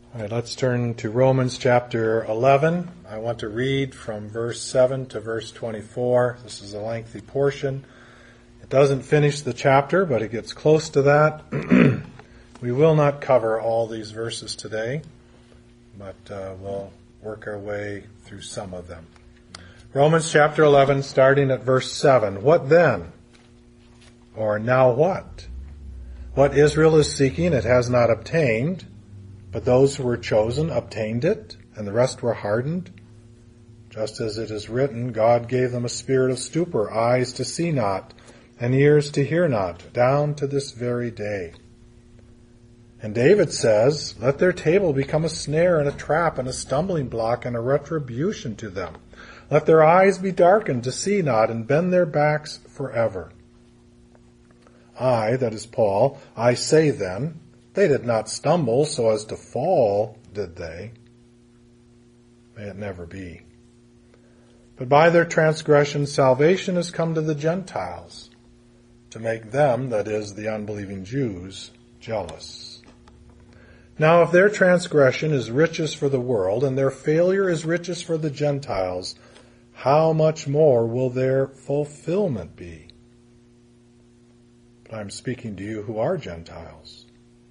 All right, let's turn to Romans chapter 11. I want to read from verse 7 to verse 24. This is a lengthy portion. It doesn't finish the chapter, but it gets close to that. We will not cover all these verses today, but we'll work our way through some of them. Romans chapter 11, starting at verse 7. What then? Or now what? What Israel is seeking, it has not obtained. But those who were chosen obtained it, and the rest were hardened. Just as it is written, God gave them a spirit of stupor, eyes to see not, and ears to hear not, down to this very day. And David says, let their table become a snare and a trap and a stumbling block and a retribution to them. Let their eyes be darkened to see not, and bend their backs forever. I, that is Paul, I say then, they did not stumble so as to fall, did they? May it never be. But by their transgression salvation has come to the Gentiles, to make them, that is, the unbelieving Jews, jealous. Now if their transgression is riches for the world, and their failure is riches for the Gentiles, how much more will their fulfillment be? But I am speaking to you who are Gentiles.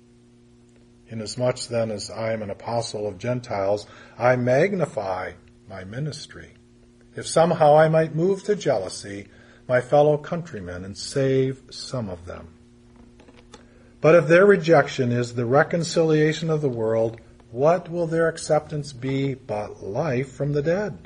Inasmuch then as I am an apostle of Gentiles, I magnify my ministry, if somehow I might move to jealousy my fellow countrymen and save some of them. But if their rejection is the reconciliation of the world, what will their acceptance be but life from the dead?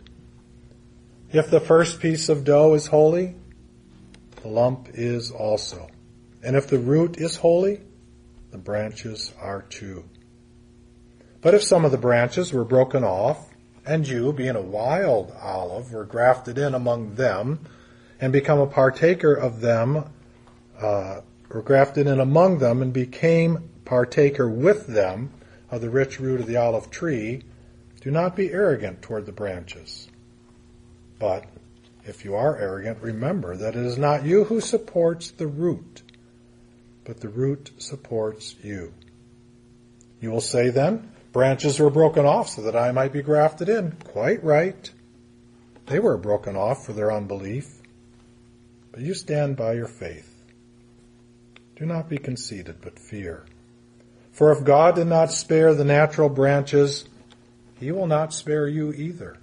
If the first piece of dough is holy, the lump is also. And if the root is holy, the branches are too. But if some of the branches were broken off, and you, being a wild olive, were grafted in among them, and become a partaker of them, were grafted in among them, and became partaker with them of the rich root of the olive tree, do not be arrogant toward the branches. But if you are arrogant, remember that it is not you who supports the root, but the root supports you. You will say then, branches were broken off so that I might be grafted in. Quite right. They were broken off for their unbelief. But you stand by your faith. Do not be conceited, but fear. For if God did not spare the natural branches, he will not spare you either.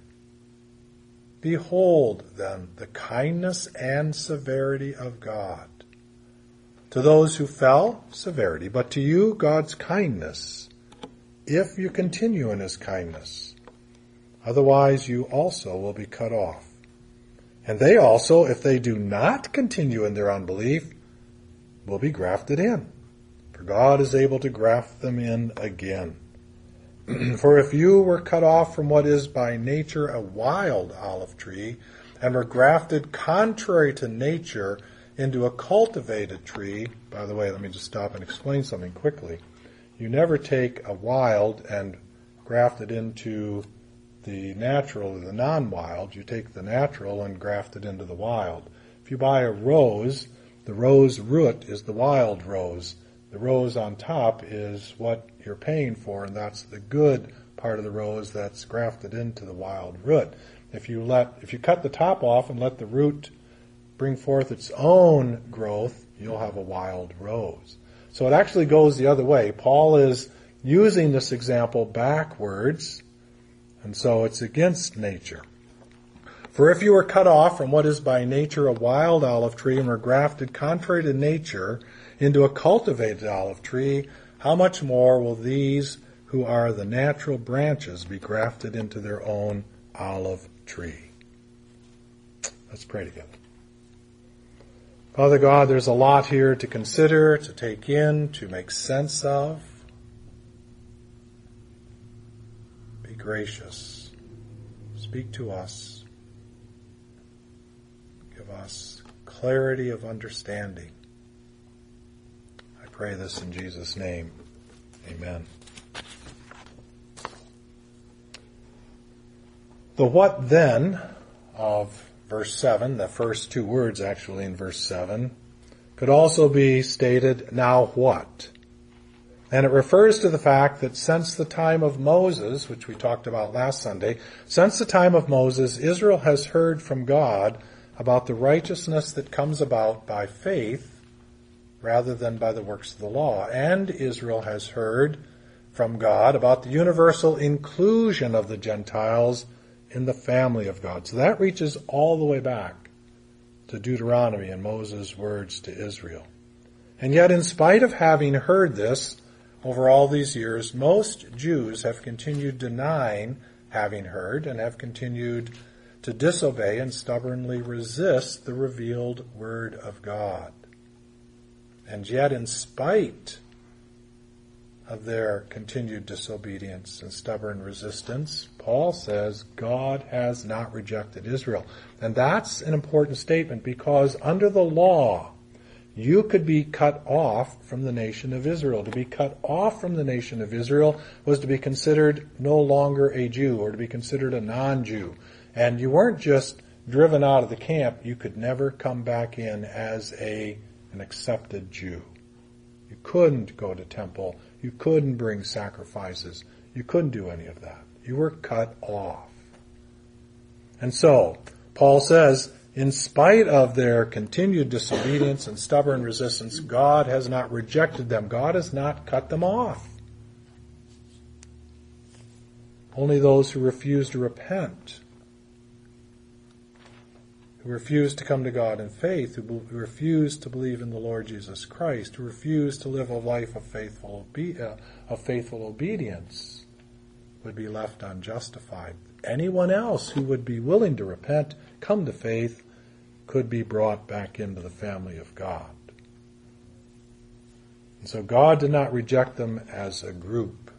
Behold, then, the kindness and severity of God. To those who fell, severity, but to you, God's kindness, if you continue in his kindness. Otherwise, you also will be cut off. And they also, if they do not continue in their unbelief, will be grafted in. For God is able to graft them in again. For if you were cut off from what is by nature a wild olive tree, and were grafted contrary to nature into a cultivated tree. By the way, let me just stop and explain something quickly. You never take a wild and graft it into the natural or the non-wild. You take the natural and graft it into the wild. If you buy a rose, the rose root is the wild rose. The rose on top is what you're paying for, and that's the good part of the rose that's grafted into the wild root. If you cut the top off and let the root bring forth its own growth, you'll have a wild rose. So it actually goes the other way. Paul is using this example backwards, and so it's against nature. For if you were cut off from what is by nature a wild olive tree and were grafted contrary to nature into a cultivated olive tree, how much more will these who are the natural branches be grafted into their own olive tree? Let's pray together. Father God, there's a lot here to consider, to take in, to make sense of. Be gracious. Speak to us. Give us clarity of understanding. I pray this in Jesus' name. Amen. The what then of verse 7, the first two words actually in verse 7, could also be stated, now what? And it refers to the fact that since the time of Moses, which we talked about last Sunday, since the time of Moses, Israel has heard from God about the righteousness that comes about by faith rather than by the works of the law. And Israel has heard from God about the universal inclusion of the Gentiles in the family of God. So that reaches all the way back to Deuteronomy and Moses' words to Israel. And yet, in spite of having heard this over all these years, most Jews have continued denying having heard and have continued to disobey and stubbornly resist the revealed Word of God. And yet, in spite of their continued disobedience and stubborn resistance, Paul says God has not rejected Israel. And that's an important statement, because under the law, you could be cut off from the nation of Israel. To be cut off from the nation of Israel was to be considered no longer a Jew, or to be considered a non-Jew. And you weren't just driven out of the camp, you could never come back in as an accepted Jew. You couldn't go to temple. You couldn't bring sacrifices. You couldn't do any of that. You were cut off. And so, Paul says, in spite of their continued disobedience and stubborn resistance, God has not rejected them. God has not cut them off. Only those who refuse to repent, who refuse to come to God in faith, who refuse to believe in the Lord Jesus Christ, who refuse to live a life of faithful obedience, would be left unjustified. Anyone else who would be willing to repent, come to faith, could be brought back into the family of God. And so God did not reject them as a group.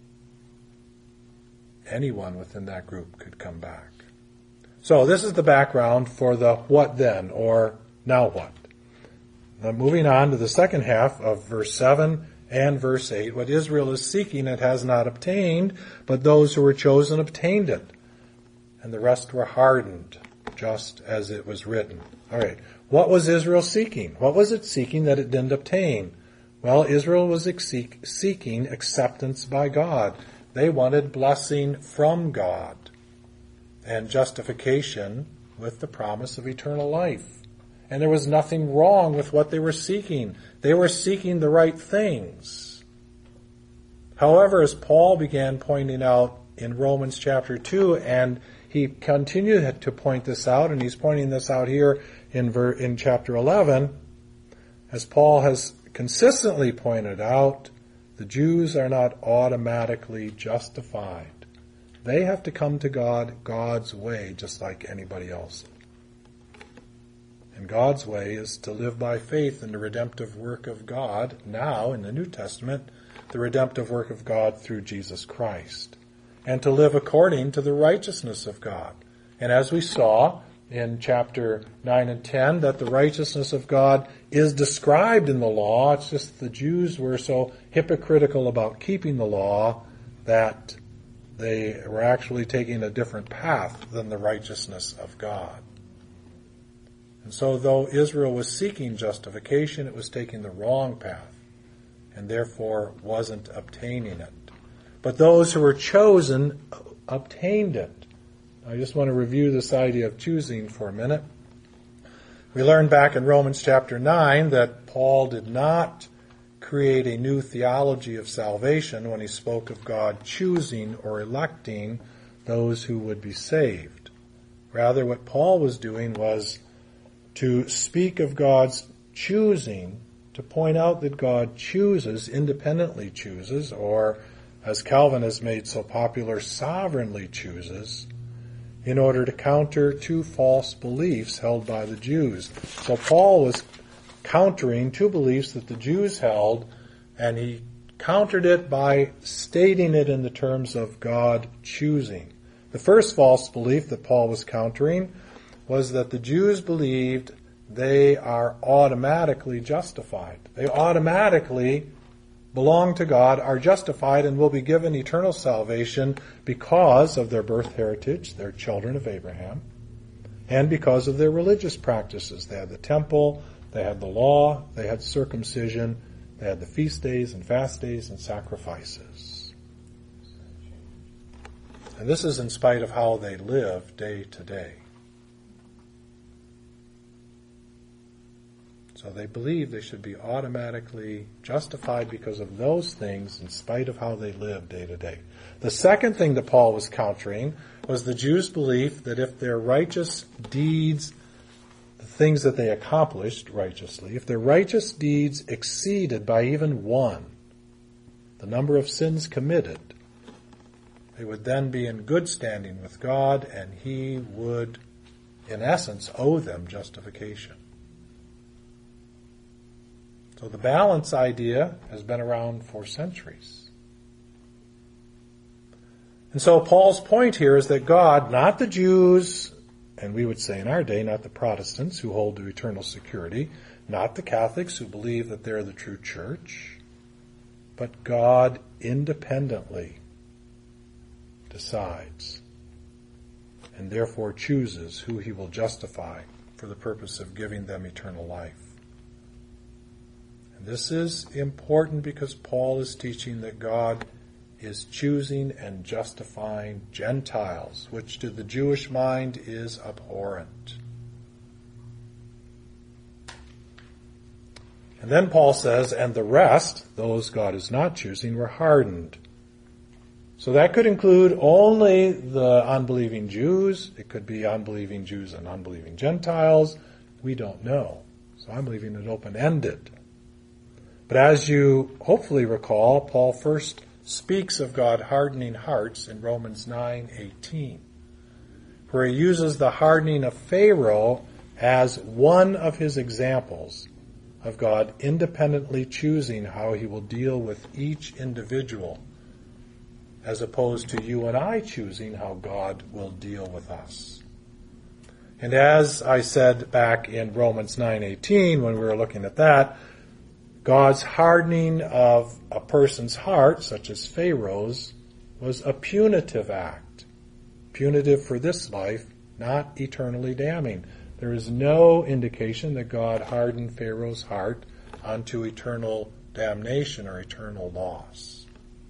Anyone within that group could come back. So this is the background for the what then, or now what. Now moving on to the second half of verse 7 and verse 8. What Israel is seeking it has not obtained, but those who were chosen obtained it. And the rest were hardened, just as it was written. All right. What was Israel seeking? What was it seeking that it didn't obtain? Well, Israel was seeking acceptance by God. They wanted blessing from God and justification with the promise of eternal life. And there was nothing wrong with what they were seeking. They were seeking the right things. However, as Paul began pointing out in Romans chapter 2, and he continued to point this out, and he's pointing this out here in chapter 11, as Paul has consistently pointed out, the Jews are not automatically justified. They have to come to God God's way, just like anybody else. And God's way is to live by faith in the redemptive work of God, now in the New Testament, the redemptive work of God through Jesus Christ, and to live according to the righteousness of God. And as we saw in chapter 9 and 10, that the righteousness of God is described in the law. It's just the Jews were so hypocritical about keeping the law that they were actually taking a different path than the righteousness of God. And so though Israel was seeking justification, it was taking the wrong path, and therefore wasn't obtaining it. But those who were chosen obtained it. I just want to review this idea of choosing for a minute. We learned back in Romans chapter 9 that Paul did not create a new theology of salvation when he spoke of God choosing or electing those who would be saved. Rather, what Paul was doing was to speak of God's choosing, to point out that God chooses, independently chooses, or as Calvin has made so popular, sovereignly chooses, in order to counter two false beliefs held by the Jews. So Paul was countering two beliefs that the Jews held, and he countered it by stating it in the terms of God choosing. The first false belief that Paul was countering was that the Jews believed they are automatically justified. They automatically belong to God, are justified, and will be given eternal salvation because of their birth heritage, they're children of Abraham, and because of their religious practices. They had the temple, they had the law, they had circumcision, They had the feast days and fast days and sacrifices. And this is in spite of how they live day to day. So they believe they should be automatically justified because of those things in spite of how they live day to day. The second thing that Paul was countering was the Jews' belief that if their righteous deeds, the things that they accomplished righteously, if their righteous deeds exceeded by even one the number of sins committed, they would then be in good standing with God, and he would, in essence, owe them justification. So the balance idea has been around for centuries. And so Paul's point here is that God, not the Jews, and we would say in our day, not the Protestants who hold to eternal security, not the Catholics who believe that they're the true church, but God independently decides and therefore chooses who he will justify for the purpose of giving them eternal life. And this is important because Paul is teaching that God is choosing and justifying Gentiles, which to the Jewish mind is abhorrent. And then Paul says, and the rest, those God is not choosing, were hardened. So that could include only the unbelieving Jews. It could be unbelieving Jews and unbelieving Gentiles. We don't know. So I'm leaving it open-ended. But as you hopefully recall, Paul first speaks of God hardening hearts in Romans 9:18, where he uses the hardening of Pharaoh as one of his examples of God independently choosing how he will deal with each individual, as opposed to you and I choosing how God will deal with us. And as I said back in Romans 9:18, when we were looking at that, God's hardening of a person's heart, such as Pharaoh's, was a punitive act. Punitive for this life, not eternally damning. There is no indication that God hardened Pharaoh's heart unto eternal damnation or eternal loss.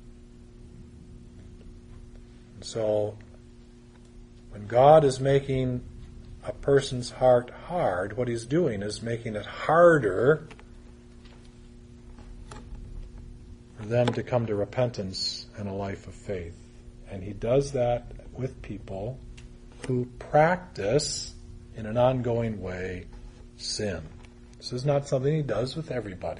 And so, when God is making a person's heart hard, what he's doing is making it harder for them to come to repentance and a life of faith. And he does that with people who practice in an ongoing way sin. This is not something he does with everybody.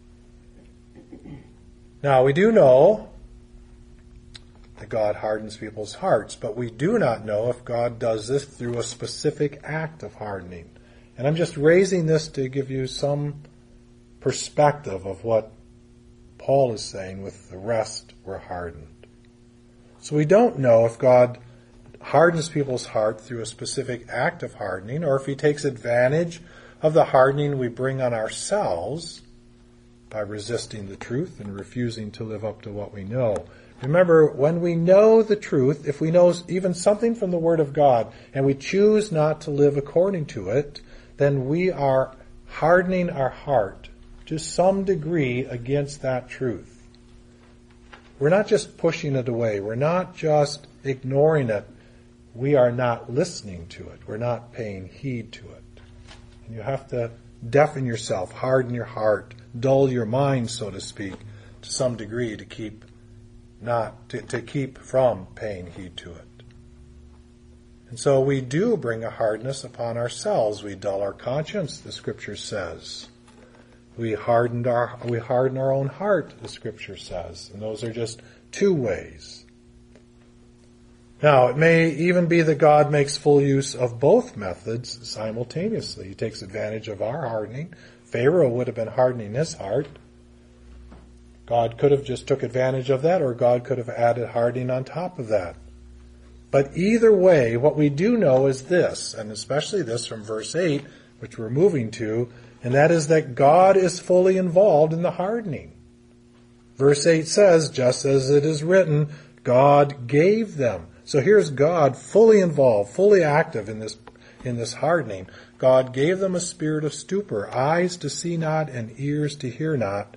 Now, we do know that God hardens people's hearts, but we do not know if God does this through a specific act of hardening. And I'm just raising this to give you some perspective of what Paul is saying with the rest were hardened. So we don't know if God hardens people's heart through a specific act of hardening, or if he takes advantage of the hardening we bring on ourselves by resisting the truth and refusing to live up to what we know. Remember, when we know the truth, if we know even something from the Word of God, and we choose not to live according to it, then we are hardening our heart to some degree against that truth. We're not just pushing it away. We're not just ignoring it. We are not listening to it. We're not paying heed to it. And you have to deafen yourself, harden your heart, dull your mind, so to speak, to some degree to keep from paying heed to it. And so we do bring a hardness upon ourselves. We dull our conscience, the Scripture says. We harden our own heart, the Scripture says. And those are just two ways. Now, it may even be that God makes full use of both methods simultaneously. He takes advantage of our hardening. Pharaoh would have been hardening his heart. God could have just took advantage of that, or God could have added hardening on top of that. But either way, what we do know is this, and especially this from verse 8, which we're moving to, and that is that God is fully involved in the hardening. Verse 8 says, just as it is written, God gave them. So here's God fully involved, fully active in this hardening. God gave them a spirit of stupor, eyes to see not and ears to hear not,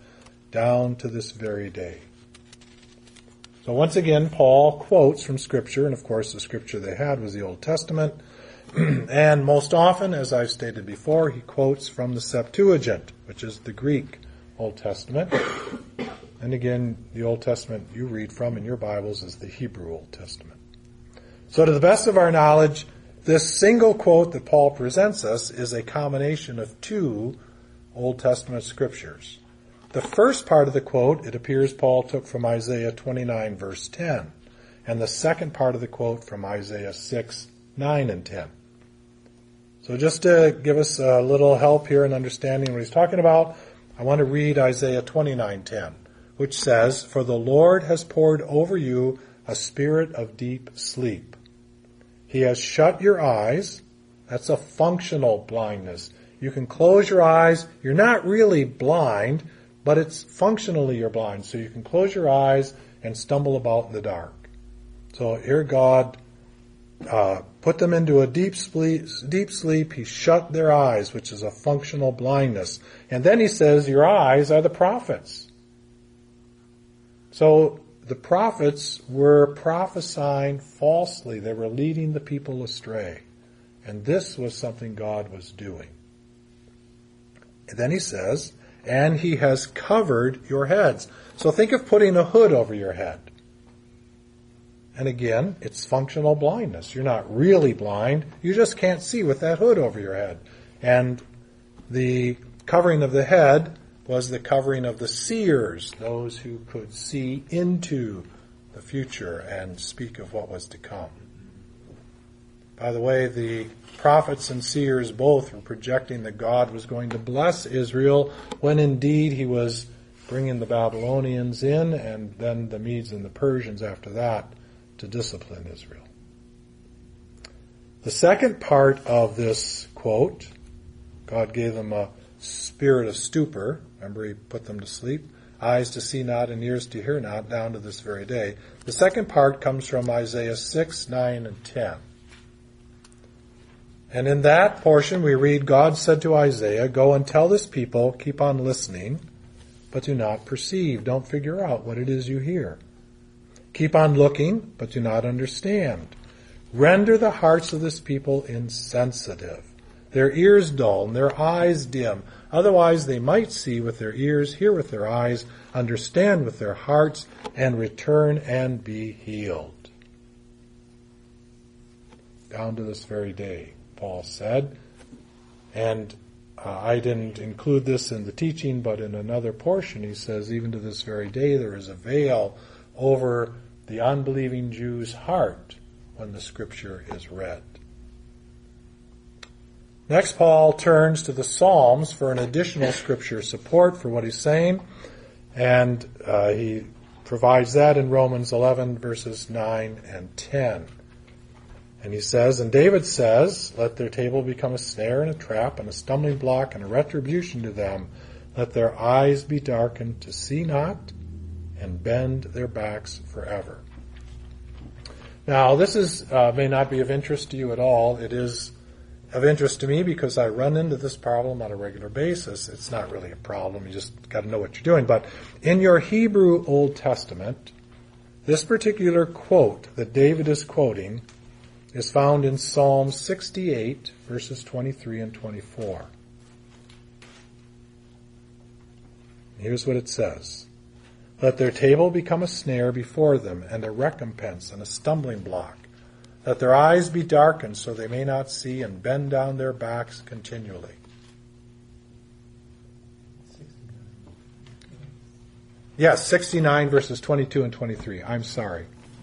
down to this very day. So once again, Paul quotes from Scripture, and of course the Scripture they had was the Old Testament. And most often, as I've stated before, he quotes from the Septuagint, which is the Greek Old Testament. And again, the Old Testament you read from in your Bibles is the Hebrew Old Testament. So to the best of our knowledge, this single quote that Paul presents us is a combination of two Old Testament scriptures. The first part of the quote, it appears Paul took from Isaiah 29, verse 10. And the second part of the quote from Isaiah 6, 9 and 10. So just to give us a little help here in understanding what he's talking about, I want to read Isaiah 29:10, which says, "For the Lord has poured over you a spirit of deep sleep. He has shut your eyes." That's a functional blindness. You can close your eyes. You're not really blind, but it's functionally you're blind. So you can close your eyes and stumble about in the dark. So here God put them into a deep sleep. He shut their eyes, which is a functional blindness. And then he says, your eyes are the prophets. So the prophets were prophesying falsely. They were leading the people astray. And this was something God was doing. And then he says, and he has covered your heads. So think of putting a hood over your head. And again, it's functional blindness. You're not really blind. You just can't see with that hood over your head. And the covering of the head was the covering of the seers, those who could see into the future and speak of what was to come. By the way, the prophets and seers both were projecting that God was going to bless Israel when indeed he was bringing the Babylonians in and then the Medes and the Persians after that to discipline Israel. The second part of this quote, God gave them a spirit of stupor. Remember, he put them to sleep. Eyes to see not and ears to hear not, down to this very day. The second part comes from Isaiah 6, 9, and 10. And in that portion we read, God said to Isaiah, "Go and tell this people, keep on listening, but do not perceive." Don't figure out what it is you hear. "Keep on looking, but do not understand. Render the hearts of this people insensitive, their ears dull, and their eyes dim. Otherwise they might see with their ears, hear with their eyes, understand with their hearts, and return and be healed." Down to this very day, Paul said. And I didn't include this in the teaching, but in another portion he says, even to this very day there is a veil over the unbelieving Jew's heart when the scripture is read. Next, Paul turns to the Psalms for an additional scripture support for what he's saying, and he provides that in Romans 11, verses 9 and 10. And he says, and David says, "Let their table become a snare and a trap and a stumbling block and a retribution to them. Let their eyes be darkened to see not and bend their backs forever." Now, this is may not be of interest to you at all. It is of interest to me because I run into this problem on a regular basis. It's not really a problem. You just got to know what you're doing. But in your Hebrew Old Testament, this particular quote that David is quoting is found in Psalm 68, verses 23 and 24. Here's what it says. "Let their table become a snare before them, and a recompense and a stumbling block. Let their eyes be darkened so they may not see, and bend down their backs continually." Yes, 69 verses 22 and 23. I'm sorry.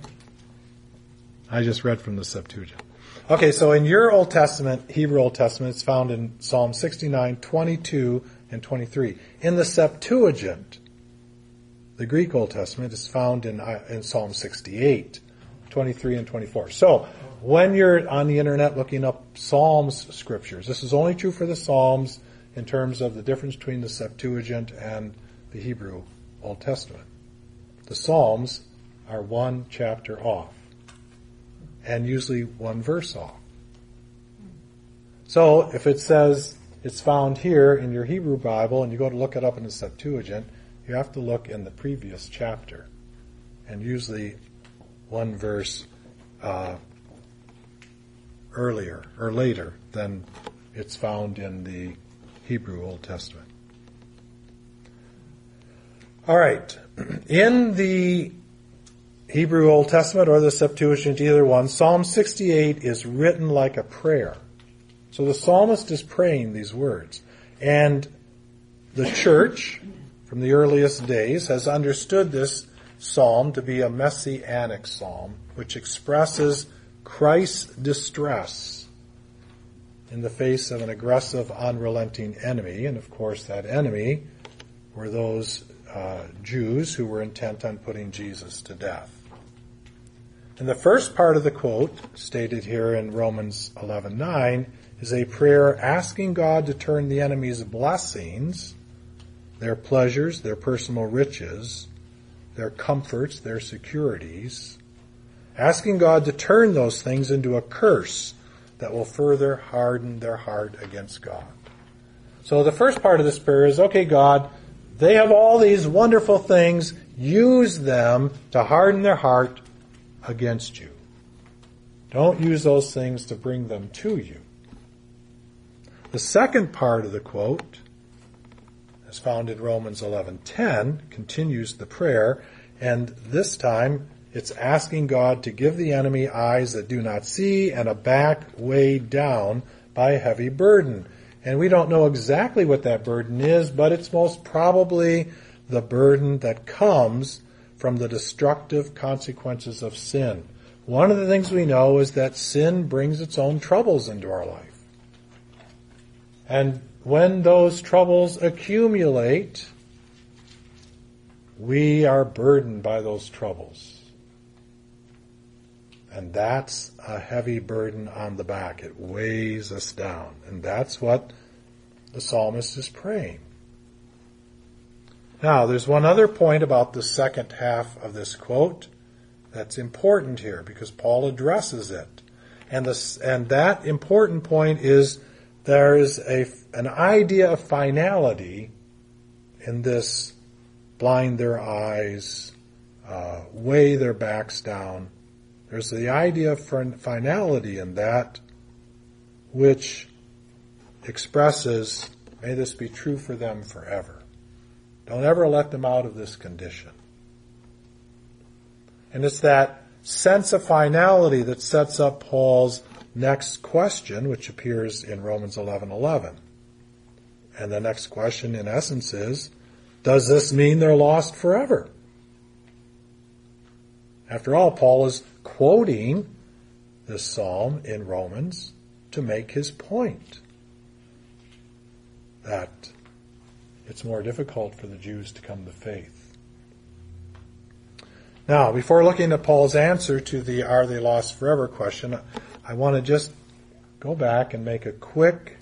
I just read from the Septuagint. Okay, so in your Old Testament, Hebrew Old Testament, it's found in Psalm 69, 22, and 23. In the Septuagint, the Greek Old Testament, is found in Psalm 68, 23, and 24. So, when you're on the internet looking up Psalms scriptures, this is only true for the Psalms in terms of the difference between the Septuagint and the Hebrew Old Testament. The Psalms are one chapter off, and usually one verse off. So if it says it's found here in your Hebrew Bible and you go to look it up in the Septuagint, you have to look in the previous chapter, and usually one verse earlier or later than it's found in the Hebrew Old Testament. All right. In the Hebrew Old Testament or the Septuagint, either one, Psalm 68 is written like a prayer. So the psalmist is praying these words. And the church, from the earliest days, has understood this psalm to be a messianic psalm, which expresses Christ's distress in the face of an aggressive, unrelenting enemy. And of course, that enemy were those Jews who were intent on putting Jesus to death. And the first part of the quote, stated here in Romans 11:9, is a prayer asking God to turn the enemy's blessings, their pleasures, their personal riches, their comforts, their securities, asking God to turn those things into a curse that will further harden their heart against God. So the first part of this prayer is, okay, God, they have all these wonderful things. Use them to harden their heart against you. Don't use those things to bring them to you. The second part of the quote, as found in Romans 11:10, continues the prayer, and this time it's asking God to give the enemy eyes that do not see and a back weighed down by a heavy burden. And we don't know exactly what that burden is, but it's most probably the burden that comes from the destructive consequences of sin. One of the things we know is that sin brings its own troubles into our life. And when those troubles accumulate, we are burdened by those troubles. And that's a heavy burden on the back. It weighs us down. And that's what the psalmist is praying. Now, there's one other point about the second half of this quote that's important here because Paul addresses it. And that important point is there is an idea of finality in this blind their eyes, weigh their backs down. There's the idea of finality in that which expresses, may this be true for them forever. Don't ever let them out of this condition. And it's that sense of finality that sets up Paul's next question, which appears in Romans 11:11. And the next question, in essence, is, does this mean they're lost forever? After all, Paul is quoting this psalm in Romans to make his point that it's more difficult for the Jews to come to faith. Now, before looking at Paul's answer to the are they lost forever question, I want to just go back and make a quick,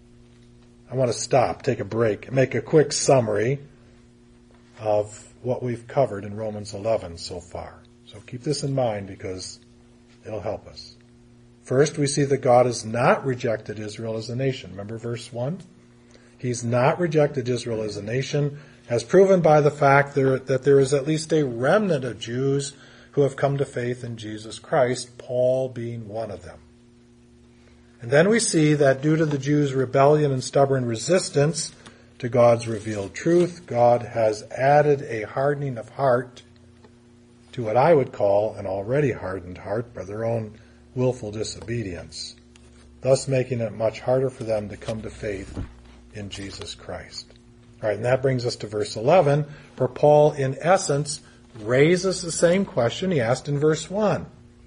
take a break, make a quick summary of what we've covered in Romans 11 so far. So keep this in mind because it'll help us. First, we see that God has not rejected Israel as a nation. Remember verse 1? He's not rejected Israel as a nation, as proven by the fact that there is at least a remnant of Jews who have come to faith in Jesus Christ, Paul being one of them. And then we see that due to the Jews' rebellion and stubborn resistance to God's revealed truth, God has added a hardening of heart to what I would call an already hardened heart by their own willful disobedience, thus making it much harder for them to come to faith in Jesus Christ. All right, and that brings us to verse 11, where Paul, in essence, raises the same question he asked in verse 1.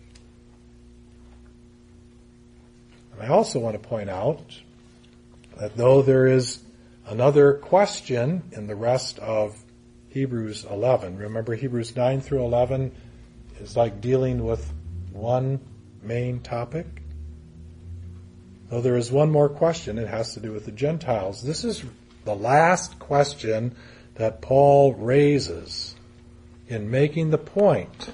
And I also want to point out that though there is another question in the rest of Hebrews 11, remember Hebrews 9 through 11 is like dealing with one main topic. Though there is one more question, it has to do with the Gentiles. This is the last question that Paul raises in making the point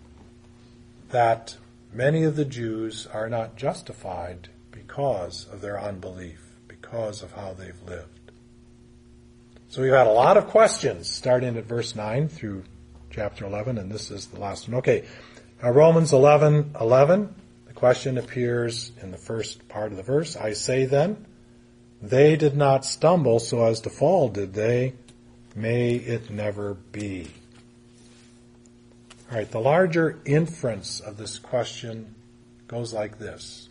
that many of the Jews are not justified because of their unbelief, because of how they've lived. So we've had a lot of questions starting at verse 9 through chapter 11, and this is the last one. Okay, Romans 11:11. The question appears in the first part of the verse. I say then, they did not stumble so as to fall, did they? May it never be. All right, the larger inference of this question goes like this.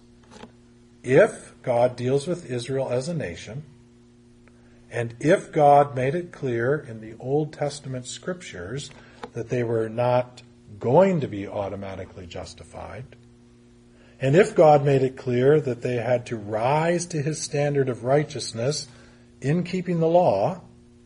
If God deals with Israel as a nation, and if God made it clear in the Old Testament scriptures that they were not going to be automatically justified, and if God made it clear that they had to rise to his standard of righteousness in keeping the law,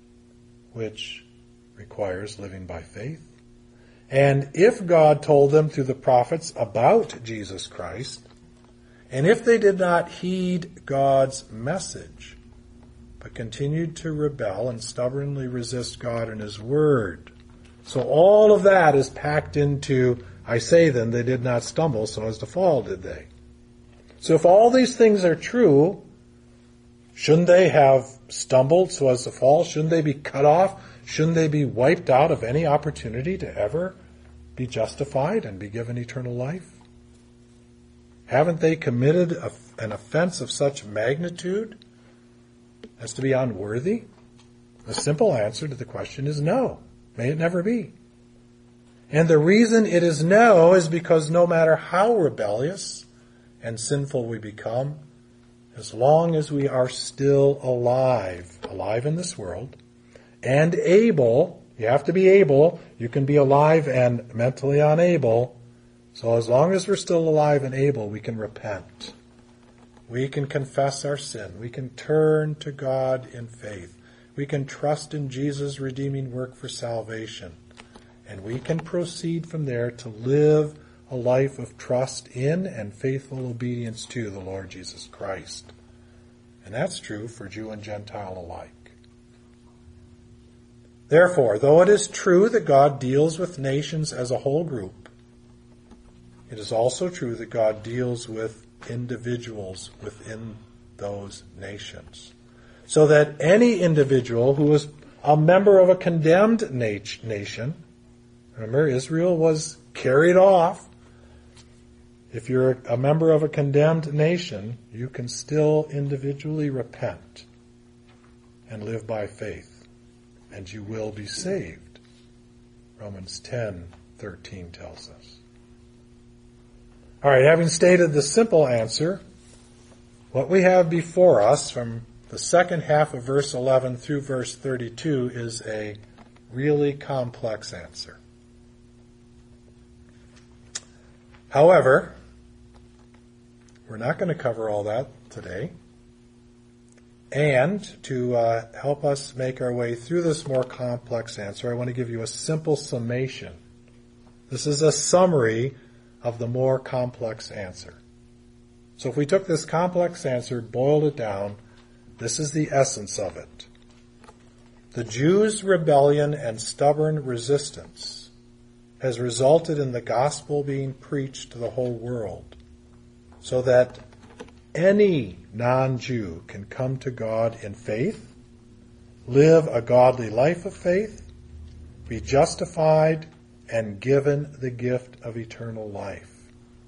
which requires living by faith, and if God told them through the prophets about Jesus Christ, and if they did not heed God's message, but continued to rebel and stubbornly resist God and his word. So all of that is packed into, I say then, they did not stumble so as to fall, did they? So if all these things are true, shouldn't they have stumbled so as to fall? Shouldn't they be cut off? Shouldn't they be wiped out of any opportunity to ever be justified and be given eternal life? Haven't they committed an offense of such magnitude as to be unworthy? The simple answer to the question is no. May it never be. And the reason it is no is because no matter how rebellious and sinful we become, as long as we are still alive in this world, and able, you have to be able, you can be alive and mentally unable, so as long as we're still alive and able, we can repent. We can confess our sin. We can turn to God in faith. We can trust in Jesus' redeeming work for salvation. And we can proceed from there to live a life of trust in and faithful obedience to the Lord Jesus Christ. And that's true for Jew and Gentile alike. Therefore, though it is true that God deals with nations as a whole group, it is also true that God deals with individuals within those nations. So that any individual who is a member of a condemned nation, remember Israel was carried off. If you're a member of a condemned nation, you can still individually repent and live by faith, and you will be saved. Romans 10:13 tells us. All right, having stated the simple answer, what we have before us from the second half of verse 11 through verse 32 is a really complex answer. However, we're not going to cover all that today. And to help us make our way through this more complex answer, I want to give you a simple summation. This is a summary of the more complex answer. So if we took this complex answer, boiled it down, this is the essence of it. The Jews' rebellion and stubborn resistance has resulted in the gospel being preached to the whole world, so that any non-Jew can come to God in faith, live a godly life of faith, be justified, and given the gift of eternal life.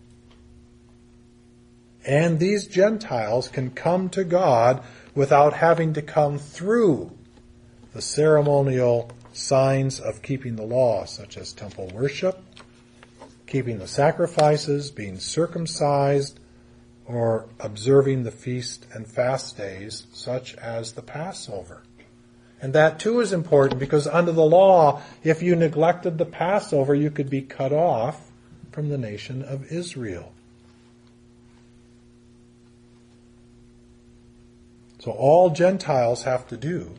And these Gentiles can come to God without having to come through the ceremonial signs of keeping the law, such as temple worship, keeping the sacrifices, being circumcised, or observing the feast and fast days, such as the Passover. And that too is important because under the law, if you neglected the Passover, you could be cut off from the nation of Israel. So all Gentiles have to do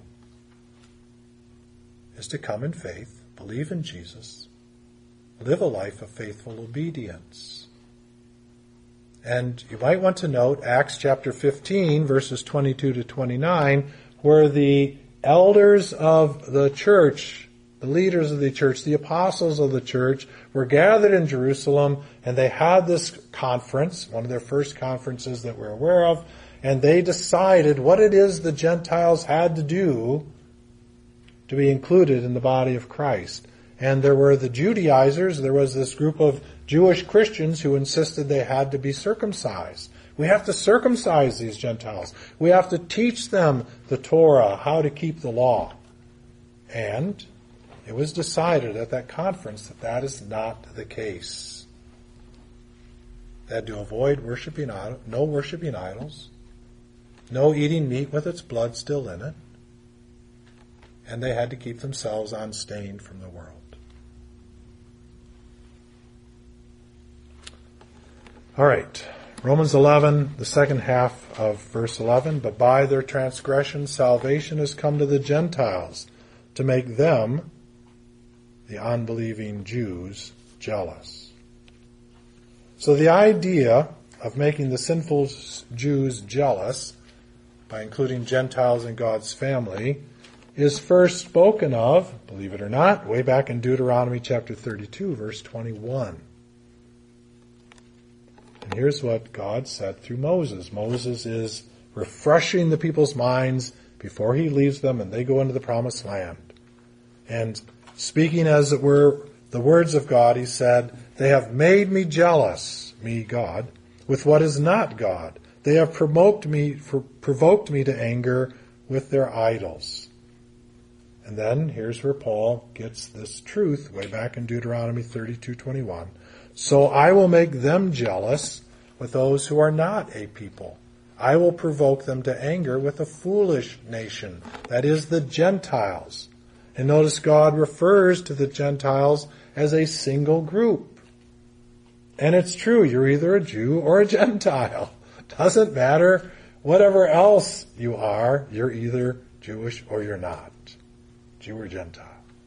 is to come in faith, believe in Jesus, live a life of faithful obedience. And you might want to note Acts chapter 15, verses 22 to 29, where the elders of the church, the leaders of the church, the apostles of the church, were gathered in Jerusalem, and they had this conference, one of their first conferences that we're aware of, and they decided what it is the Gentiles had to do to be included in the body of Christ. And there were the Judaizers. There was this group of Jewish Christians who insisted they had to be circumcised. We have to circumcise these Gentiles. We have to teach them the Torah, how to keep the law. And it was decided at that conference that that is not the case. They had to avoid no worshiping idols, no eating meat with its blood still in it, and they had to keep themselves unstained from the world. All right, Romans 11, the second half of verse 11, but by their transgression salvation has come to the Gentiles to make them, the unbelieving Jews, jealous. So the idea of making the sinful Jews jealous by including Gentiles in God's family is first spoken of, believe it or not, way back in Deuteronomy chapter 32, verse 21. And here's what God said through Moses. Moses is refreshing the people's minds before he leaves them and they go into the promised land. And speaking as it were the words of God, he said, "They have made me jealous, me, God, with what is not God. They have provoked me to anger with their idols." And then here's where Paul gets this truth way back in Deuteronomy 32:21. "So I will make them jealous with those who are not a people. I will provoke them to anger with a foolish nation, that is the Gentiles." And notice God refers to the Gentiles as a single group. And it's true, you're either a Jew or a Gentile. Doesn't matter. Whatever else you are, you're either Jewish or you're not. Jew or Gentile.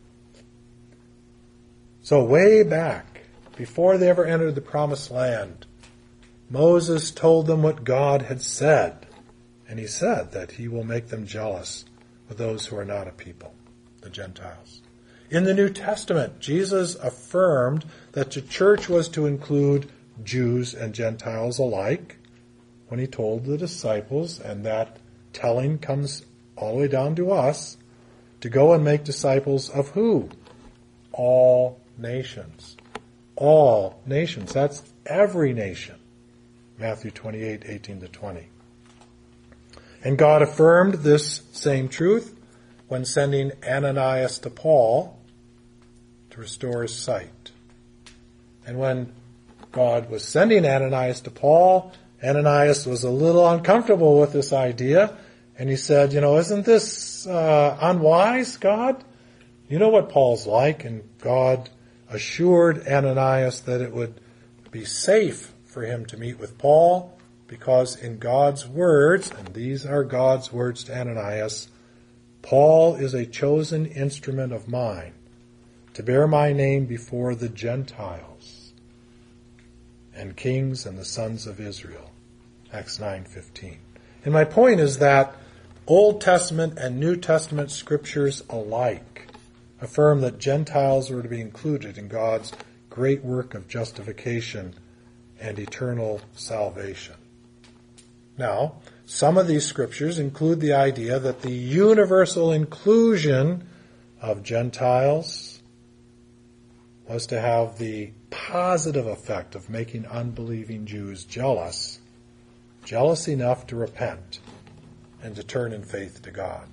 So way back, before they ever entered the promised land, Moses told them what God had said. And he said that he will make them jealous with those who are not a people, the Gentiles. In the New Testament, Jesus affirmed that the church was to include Jews and Gentiles alike when he told the disciples, and that telling comes all the way down to us, to go and make disciples of who? All nations. All nations. That's every nation. Matthew 28:18-20. And God affirmed this same truth when sending Ananias to Paul to restore his sight. And when God was sending Ananias to Paul, Ananias was a little uncomfortable with this idea, and he said, isn't this unwise, God? You know what Paul's like, and God assured Ananias that it would be safe for him to meet with Paul, because in God's words, and these are God's words to Ananias, Paul is a chosen instrument of mine to bear my name before the Gentiles and kings and the sons of Israel. Acts 9:15. And my point is that Old Testament and New Testament scriptures alike affirm that Gentiles were to be included in God's great work of justification and eternal salvation. Now, some of these scriptures include the idea that the universal inclusion of Gentiles was to have the positive effect of making unbelieving Jews jealous enough to repent and to turn in faith to God.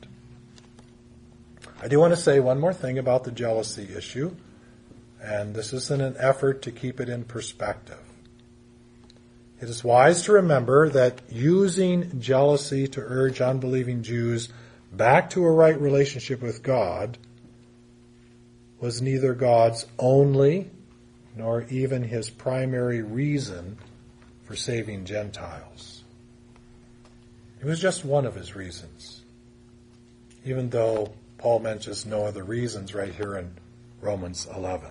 I do want to say one more thing about the jealousy issue, and this is in an effort to keep it in perspective. It is wise to remember that using jealousy to urge unbelieving Jews back to a right relationship with God was neither God's only nor even his primary reason for saving Gentiles. It was just one of his reasons, even though Paul mentions no other reasons right here in Romans 11.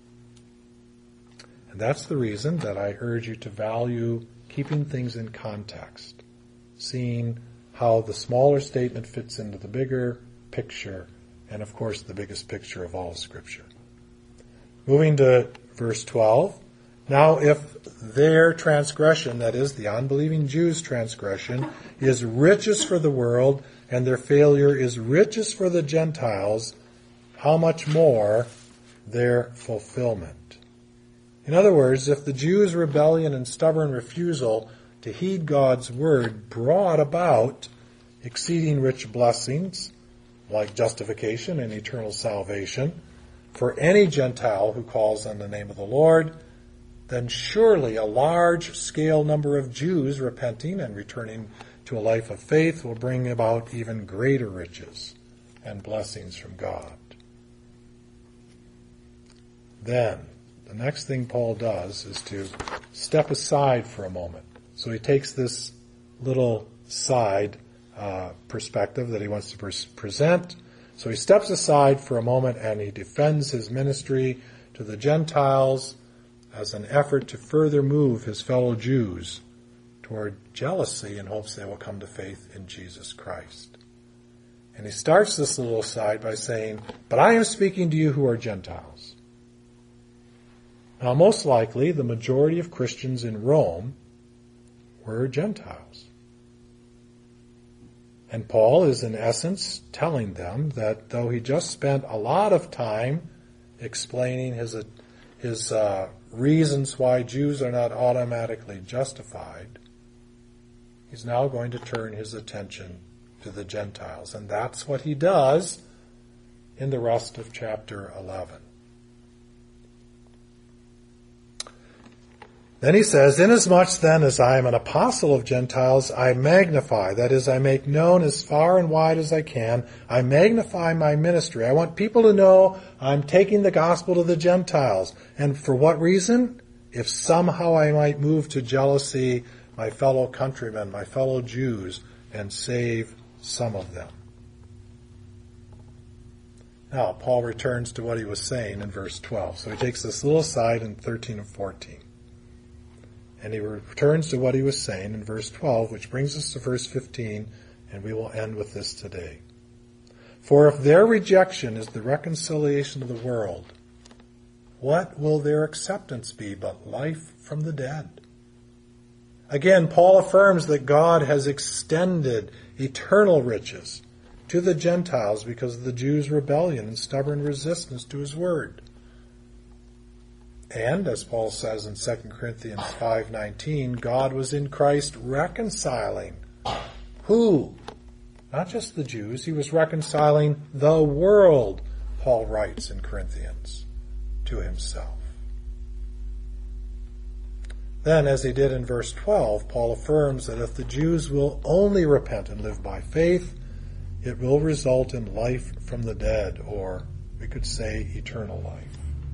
And that's the reason that I urge you to value keeping things in context, seeing how the smaller statement fits into the bigger picture, and of course the biggest picture of all Scripture. Moving to verse 12. Now if their transgression, that is the unbelieving Jews' transgression, is riches for the world, and their failure is riches for the Gentiles, how much more their fulfillment. In other words, if the Jews' rebellion and stubborn refusal to heed God's word brought about exceeding rich blessings, like justification and eternal salvation, for any Gentile who calls on the name of the Lord, then surely a large-scale number of Jews repenting and returning to a life of faith will bring about even greater riches and blessings from God. Then, the next thing Paul does is to step aside for a moment. So he takes this little side perspective that he wants to present. So he steps aside for a moment and he defends his ministry to the Gentiles as an effort to further move his fellow Jews toward jealousy in hopes they will come to faith in Jesus Christ. And he starts this little aside by saying, "But I am speaking to you who are Gentiles." Now, most likely, the majority of Christians in Rome were Gentiles. And Paul is, in essence, telling them that though he just spent a lot of time explaining his reasons why Jews are not automatically justified, he's now going to turn his attention to the Gentiles. And that's what he does in the rest of chapter 11. Then he says, "Inasmuch then as I am an apostle of Gentiles, I magnify," that is, I make known as far and wide as I can, I magnify my ministry. I want people to know I'm taking the gospel to the Gentiles. And for what reason? If somehow I might move to jealousy my fellow countrymen, my fellow Jews, and save some of them. Now, Paul returns to what he was saying in verse 12. So he takes this little aside in 13 and 14. And he returns to what he was saying in verse 12, which brings us to verse 15, and we will end with this today. "For if their rejection is the reconciliation of the world, what will their acceptance be but life from the dead?" Again, Paul affirms that God has extended eternal riches to the Gentiles because of the Jews' rebellion and stubborn resistance to his word. And, as Paul says in 2 Corinthians 5:19, God was in Christ reconciling. Who? Not just the Jews. He was reconciling the world, Paul writes in Corinthians, to himself. Then, as he did in verse 12, Paul affirms that if the Jews will only repent and live by faith, it will result in life from the dead, or we could say eternal life.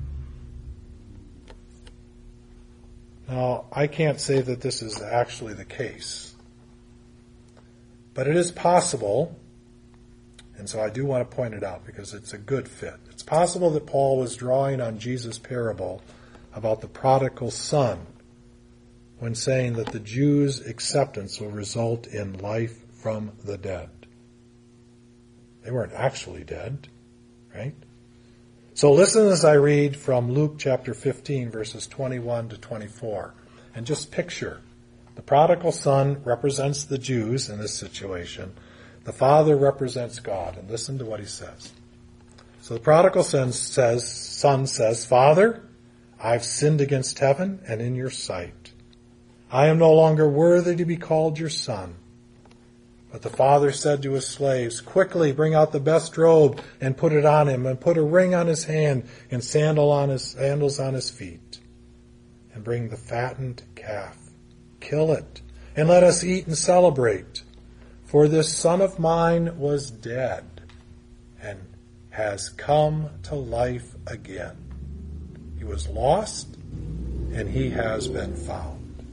Now, I can't say that this is actually the case, but it is possible, and so I do want to point it out because it's a good fit. It's possible that Paul was drawing on Jesus' parable about the prodigal son when saying that the Jews' acceptance will result in life from the dead. They weren't actually dead, right? So listen as I read from Luke chapter 15, verses 21 to 24. And just picture, the prodigal son represents the Jews in this situation. The father represents God. And listen to what he says. So the prodigal son says, "Father, I've sinned against heaven and in your sight. I am no longer worthy to be called your son." But the father said to his slaves, "Quickly bring out the best robe and put it on him, and put a ring on his hand and sandals on his feet. And bring the fattened calf. Kill it, and let us eat and celebrate. For this son of mine was dead and has come to life again. He was lost, and he has been found.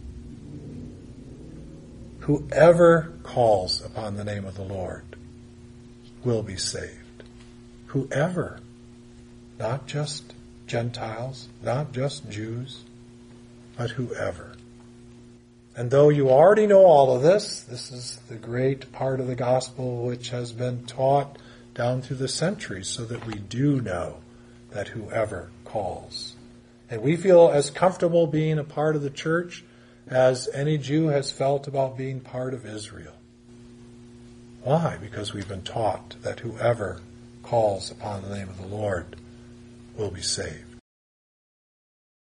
Whoever calls upon the name of the Lord will be saved." Whoever. Not just Gentiles, not just Jews, but whoever. And though you already know all of this, this is the great part of the gospel which has been taught down through the centuries so that we do know that whoever calls. And we feel as comfortable being a part of the church as any Jew has felt about being part of Israel. Why? Because we've been taught that whoever calls upon the name of the Lord will be saved.